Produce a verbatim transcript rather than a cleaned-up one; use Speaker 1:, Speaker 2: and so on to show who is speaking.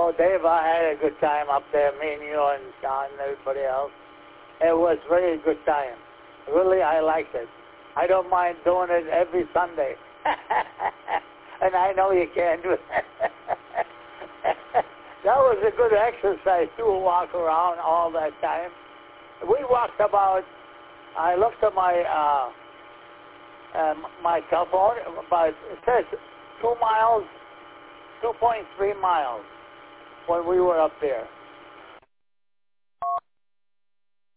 Speaker 1: Oh, Dave, I had a good time up there, me and you and Sean and everybody else. It was really a good time. Really, I liked it. I don't mind doing it every Sunday. And I know you can do it. That was a good exercise to walk around all that time. We walked about, I looked at my uh, uh, my cell phone, about, it says two miles, two point three miles when we were up there.